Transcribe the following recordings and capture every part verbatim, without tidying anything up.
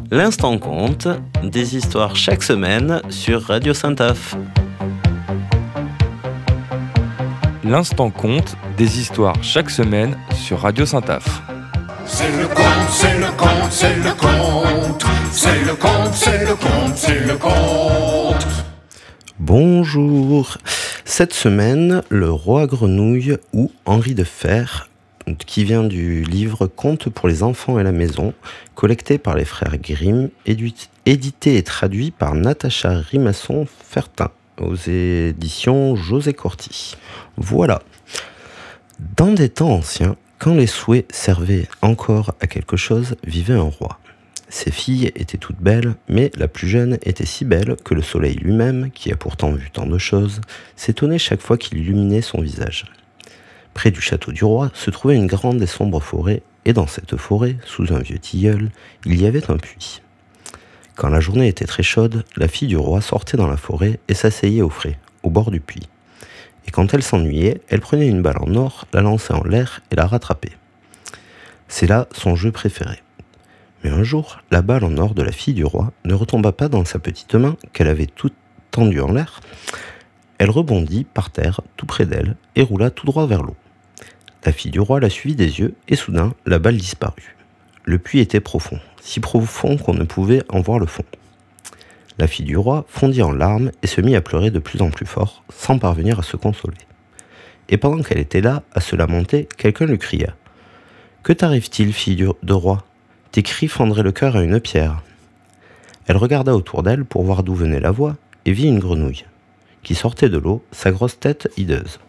L'instant compte, des histoires chaque semaine sur Radio Saint-Af. L'instant compte, des histoires chaque semaine sur Radio Saint-Af. C'est le conte, c'est le conte, c'est le conte. C'est le conte, c'est le conte, c'est le conte. Bonjour. Cette semaine, le roi grenouille ou Henri de Fer, qui vient du livre Contes pour les enfants et la maison, collecté par les frères Grimm, édité et traduit par Natacha Rimasson-Fertin aux éditions José Corti. Voilà. Dans des temps anciens, quand les souhaits servaient encore à quelque chose, vivait un roi. Ses filles étaient toutes belles, mais la plus jeune était si belle que le soleil lui-même, qui a pourtant vu tant de choses, s'étonnait chaque fois qu'il illuminait son visage. Près du château du roi se trouvait une grande et sombre forêt, et dans cette forêt, sous un vieux tilleul, il y avait un puits. Quand la journée était très chaude, la fille du roi sortait dans la forêt et s'asseyait au frais, au bord du puits. Et quand elle s'ennuyait, elle prenait une balle en or, la lançait en l'air et la rattrapait. C'est là son jeu préféré. Mais un jour, la balle en or de la fille du roi ne retomba pas dans sa petite main qu'elle avait toute tendue en l'air. Elle rebondit par terre, tout près d'elle, et roula tout droit vers l'eau. La fille du roi la suivit des yeux, et soudain, la balle disparut. Le puits était profond, si profond qu'on ne pouvait en voir le fond. La fille du roi fondit en larmes et se mit à pleurer de plus en plus fort, sans parvenir à se consoler. Et pendant qu'elle était là, à se lamenter, quelqu'un lui cria « Que t'arrive-t-il, fille de roi ? Tes cris fendraient le cœur à une pierre. » Elle regarda autour d'elle pour voir d'où venait la voix, et vit une grenouille, qui sortait de l'eau, sa grosse tête hideuse.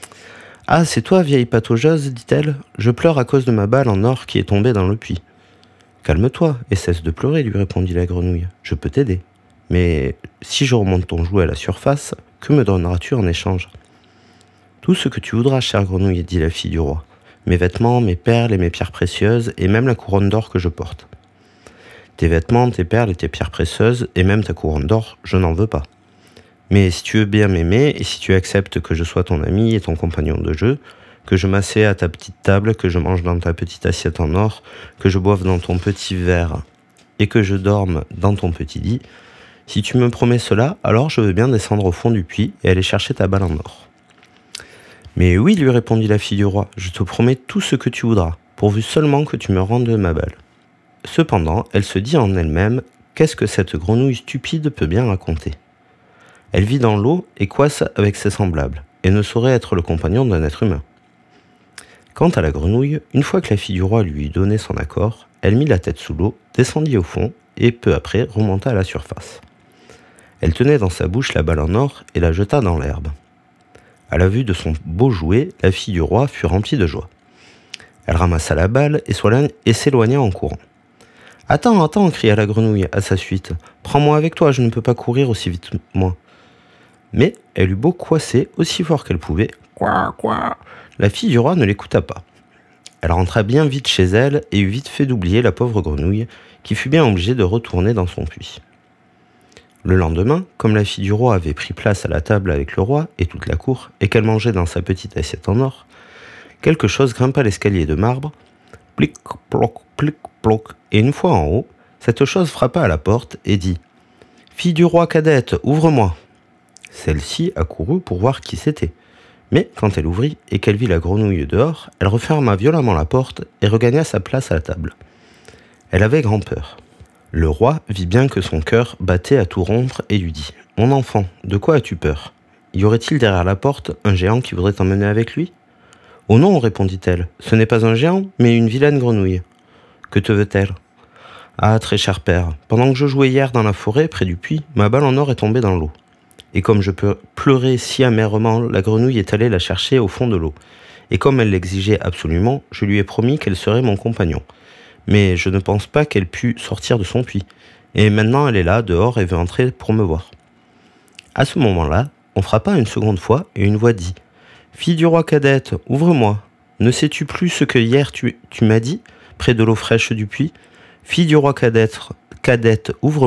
« Ah, c'est toi, vieille pataugeuse, dit-elle, je pleure à cause de ma balle en or qui est tombée dans le puits. »« Calme-toi et cesse de pleurer, lui répondit la grenouille, je peux t'aider. Mais si je remonte ton jouet à la surface, que me donneras-tu en échange ?»« Tout ce que tu voudras, chère grenouille, dit la fille du roi, mes vêtements, mes perles et mes pierres précieuses, et même la couronne d'or que je porte. »« Tes vêtements, tes perles et tes pierres précieuses, et même ta couronne d'or, je n'en veux pas. Mais si tu veux bien m'aimer, et si tu acceptes que je sois ton ami et ton compagnon de jeu, que je m'assieds à ta petite table, que je mange dans ta petite assiette en or, que je boive dans ton petit verre, et que je dorme dans ton petit lit, si tu me promets cela, alors je veux bien descendre au fond du puits et aller chercher ta balle en or. »« Mais oui, lui répondit la fille du roi, je te promets tout ce que tu voudras, pourvu seulement que tu me rendes ma balle. » Cependant, elle se dit en elle-même, qu'est-ce que cette grenouille stupide peut bien raconter ? Elle vit dans l'eau et coisse avec ses semblables, et ne saurait être le compagnon d'un être humain. Quant à la grenouille, une fois que la fille du roi lui eut donné son accord, elle mit la tête sous l'eau, descendit au fond, et peu après remonta à la surface. Elle tenait dans sa bouche la balle en or et la jeta dans l'herbe. À la vue de son beau jouet, la fille du roi fut remplie de joie. Elle ramassa la balle et s'éloigna en courant. « Attends, attends !» cria la grenouille à sa suite. « Prends-moi avec toi, je ne peux pas courir aussi vite, moi. » Mais elle eut beau coisser aussi fort qu'elle pouvait. Quoi, quoi. La fille du roi ne l'écouta pas. Elle rentra bien vite chez elle et eut vite fait d'oublier la pauvre grenouille, qui fut bien obligée de retourner dans son puits. Le lendemain, comme la fille du roi avait pris place à la table avec le roi et toute la cour, et qu'elle mangeait dans sa petite assiette en or, quelque chose grimpa l'escalier de marbre, plic, ploc, plic, ploc, et une fois en haut, cette chose frappa à la porte et dit « Fille du roi cadette, ouvre-moi !» Celle-ci accourut pour voir qui c'était. Mais quand elle ouvrit et qu'elle vit la grenouille dehors, elle referma violemment la porte et regagna sa place à la table. Elle avait grand peur. Le roi vit bien que son cœur battait à tout rompre et lui dit « Mon enfant, de quoi as-tu peur ? Y aurait-il derrière la porte un géant qui voudrait t'emmener avec lui ?»« Oh non, répondit-elle, ce n'est pas un géant, mais une vilaine grenouille. »« Que te veut-elle ? » ?»« Ah, très cher père, pendant que je jouais hier dans la forêt, près du puits, ma balle en or est tombée dans l'eau. Et comme je peux pleurer si amèrement, la grenouille est allée la chercher au fond de l'eau. Et comme elle l'exigeait absolument, je lui ai promis qu'elle serait mon compagnon. Mais je ne pense pas qu'elle pût sortir de son puits. Et maintenant elle est là, dehors, et veut entrer pour me voir. » À ce moment-là, on frappa une seconde fois, et une voix dit « Fille du roi cadette, ouvre-moi. Ne sais-tu plus ce que hier tu, tu m'as dit, près de l'eau fraîche du puits ? Fille du roi cadette, cadette, ouvre-moi. »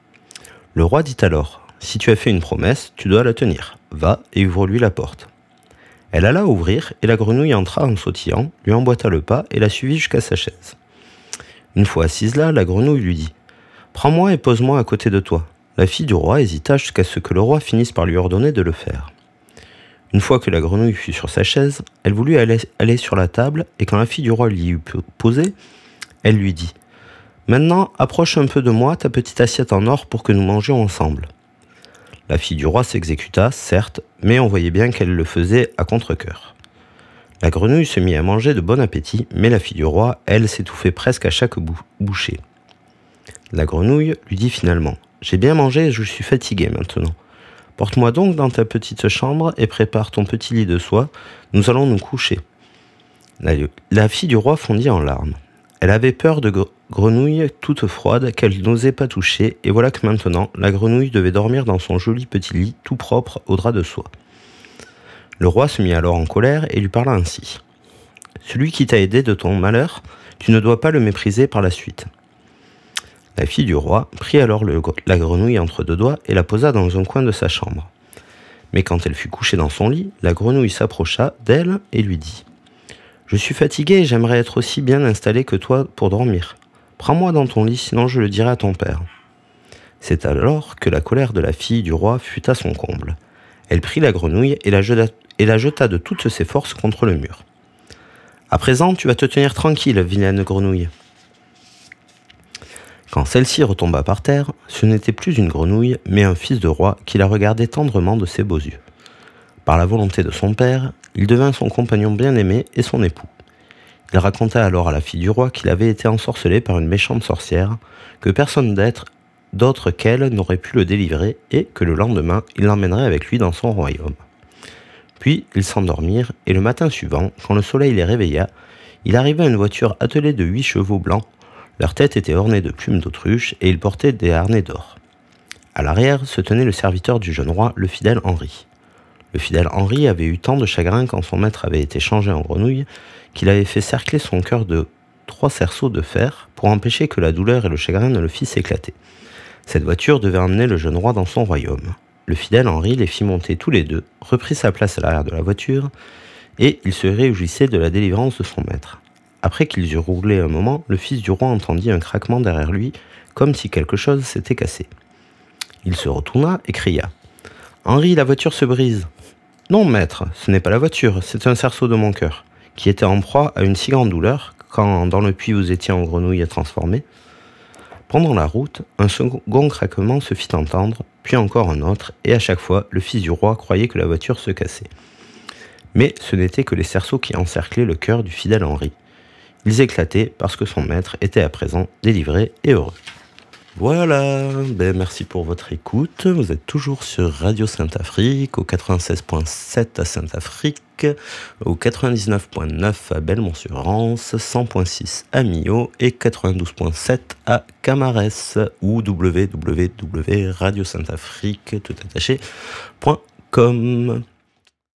Le roi dit alors « Si tu as fait une promesse, tu dois la tenir. Va et ouvre-lui la porte. » Elle alla ouvrir, et la grenouille entra en sautillant, lui emboîta le pas et la suivit jusqu'à sa chaise. Une fois assise là, la grenouille lui dit Prends-moi et pose-moi à côté de toi. » La fille du roi hésita jusqu'à ce que le roi finisse par lui ordonner de le faire. Une fois que la grenouille fut sur sa chaise, elle voulut aller, aller sur la table, et quand la fille du roi l'y eut posée, elle lui dit « Maintenant, approche un peu de moi ta petite assiette en or pour que nous mangions ensemble. » La fille du roi s'exécuta, certes, mais on voyait bien qu'elle le faisait à contre-cœur. La grenouille se mit à manger de bon appétit, mais la fille du roi, elle, s'étouffait presque à chaque bou- bouchée. La grenouille lui dit finalement « J'ai bien mangé et je suis fatiguée maintenant. Porte-moi donc dans ta petite chambre et prépare ton petit lit de soie, nous allons nous coucher. » La, la fille du roi fondit en larmes. Elle avait peur de gr- grenouilles toutes froides qu'elle n'osait pas toucher, et voilà que maintenant, la grenouille devait dormir dans son joli petit lit tout propre au drap de soie. Le roi se mit alors en colère et lui parla ainsi. « Celui qui t'a aidé de ton malheur, tu ne dois pas le mépriser par la suite. » La fille du roi prit alors le, la grenouille entre deux doigts et la posa dans un coin de sa chambre. Mais quand elle fut couchée dans son lit, la grenouille s'approcha d'elle et lui dit « Je suis fatiguée et j'aimerais être aussi bien installée que toi pour dormir. Prends-moi dans ton lit, sinon je le dirai à ton père. » C'est alors que la colère de la fille du roi fut à son comble. Elle prit la grenouille et la jeta, et la jeta de toutes ses forces contre le mur. « À présent, tu vas te tenir tranquille, vilaine grenouille. » Quand celle-ci retomba par terre, ce n'était plus une grenouille, mais un fils de roi qui la regardait tendrement de ses beaux yeux. Par la volonté de son père, il devint son compagnon bien-aimé et son époux. Il raconta alors à la fille du roi qu'il avait été ensorcelé par une méchante sorcière, que personne d'être d'autre qu'elle n'aurait pu le délivrer et que le lendemain, il l'emmènerait avec lui dans son royaume. Puis ils s'endormirent et le matin suivant, quand le soleil les réveilla, il arriva une voiture attelée de huit chevaux blancs. Leur tête était ornée de plumes d'autruche et ils portaient des harnais d'or. À l'arrière se tenait le serviteur du jeune roi, le fidèle Henri. Le fidèle Henri avait eu tant de chagrin quand son maître avait été changé en grenouille qu'il avait fait cercler son cœur de trois cerceaux de fer pour empêcher que la douleur et le chagrin ne le fissent éclater. Cette voiture devait emmener le jeune roi dans son royaume. Le fidèle Henri les fit monter tous les deux, reprit sa place à l'arrière de la voiture et il se réjouissait de la délivrance de son maître. Après qu'ils eurent roulé un moment, le fils du roi entendit un craquement derrière lui, comme si quelque chose s'était cassé. Il se retourna et cria « Henri, la voiture se brise !»« Non, maître, ce n'est pas la voiture, c'est un cerceau de mon cœur, qui était en proie à une si grande douleur quand dans le puits vous étiez en grenouille transformée. » Pendant la route, un second craquement se fit entendre, puis encore un autre, et à chaque fois, le fils du roi croyait que la voiture se cassait. Mais ce n'était que les cerceaux qui encerclaient le cœur du fidèle Henri. Ils éclataient parce que son maître était à présent délivré et heureux. Voilà, ben merci pour votre écoute. Vous êtes toujours sur Radio Saint-Afrique, au quatre-vingt-seize virgule sept à Saint-Afrique, au quatre-vingt-dix-neuf virgule neuf à Belmont-sur-Rance, cent virgule six à Millau et quatre-vingt-douze virgule sept à Camarès ou w w w point radio saint afrique tout attaché point com.